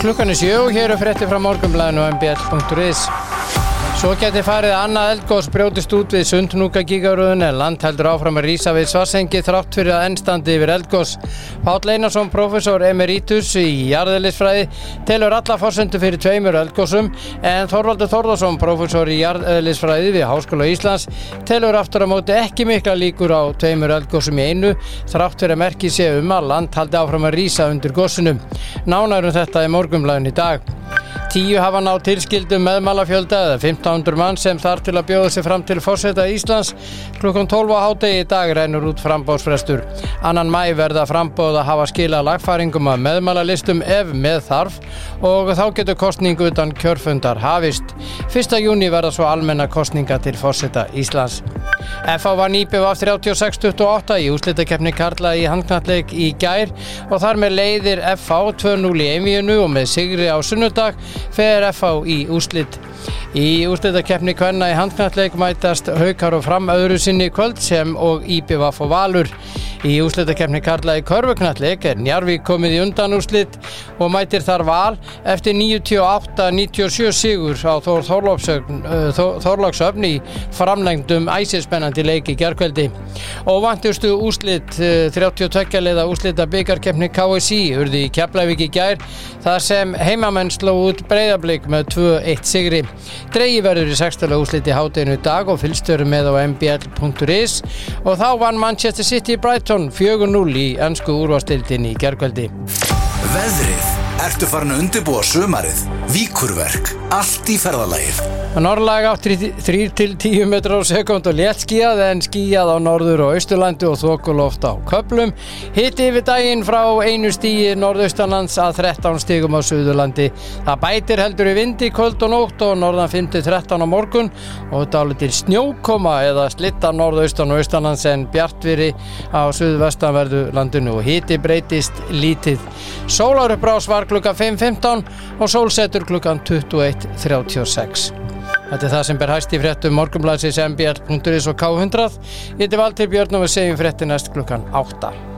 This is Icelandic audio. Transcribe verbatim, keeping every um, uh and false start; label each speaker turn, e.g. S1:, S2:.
S1: Klukkan er sjö og hér er fréttir frá Morgunblaðinu og m b l punktur is. Svo gæti farið annað eldgos brjótist út við Sundhnúka-gígaröðin en land heldur áfram að rísa við Svartsengi þrátt fyrir að enn standi yfir eldgos. Páll Einarsson, prófessor emeritus í jarðeðlisfræði, telur alla forsendur fyrir tveimur eldgosum en Þorvaldur Þórðarson, prófessor í jarðeðlisfræði við Háskóla Íslands, telur aftur á móti ekki mikla líkur á tveimur eldgosum í einu þrátt fyrir að merki sé um að land haldi áfram að rísa undir gosinu. Nánar um þetta í Morgunblaðinu í dag. Tíu hafa náð tilskildum meðmælafjölda eða fimmtán hundruð manns sem þarf til að bjóða sig fram til forseta Íslands. Klukkan tólf á hádegi í dag rennur út framboðsfrestur. Annan maí verða framboð að hafa skilað lagfæringum af meðmælalistum ef með þarf og þá getur kosning utan kjörfundar hafist. Fyrsta júní verða svo almenna kosninga til forseta Íslands. F H vann í b v þrjátíu og sex tuttugu og átta í úrslitakeppni karla í handknattleik í gær og þar með leiðir F H tvö núll í einvíginu og með sigri á sunnudag fer F H í úrslit. Í úrslitakeppni kvenna í handknattleik mætast Haukar og Fram öðru sinni í kvöld sem og í b v og Valur. Í úrslitakeppni karla í körfuknattleik er Njarðvík komið í undanúrslit og mætir þar Val eftir níutíu og átta níutíu og sjö sigur á Þór Þorlákshöfn í framlengdum æsispennandi leik í gærkvöldi. Óvæntustu úrslit þrjátíu og tveggja liða úrslita bikarkeppni K S í urðu í Keflavík í gær þar sem heimamenn sló út Breiðablik með tvö eitt sigri. Dregið verður í sextán úrslit í hádeginu í dag og fylgst verður með á m b l punktur is og þá vann Manchester City Brighton fjögur núll í ensku úrvalsdeildinni í gærkvöldi.
S2: Veðrið. Ertu farin að undirbúa sumarið? Víkurverk. Allt í ferðalagið.
S1: Norðlæg átt þrír til tíu metrar á sekúndu og léttskýjað en skýjað á norður- og austurlandi og þokuloft á köflum. Hiti yfir daginn frá einu stigi norðaustanlands að þrettán stigum á Suðurlandi. Það bætir heldur í vindi í kvöld og nótt og norðan fimm til þrettán á morgun og dálítil snjókoma eða slitta norðaustan og austanlands en bjartviðri á suðvestanverðu landinu og hiti breytist lítið. Sólarupprás var klukkan fimm fimmtán og sólsetur klukkan tuttugu og eitt þrjátíu og sex. Þetta er það sem ber hæst í fréttum Morgunblaðsins m b l punktur is og K hundrað. Ég heiti Valtýr Björn og við segjum fréttir næst klukkan átta.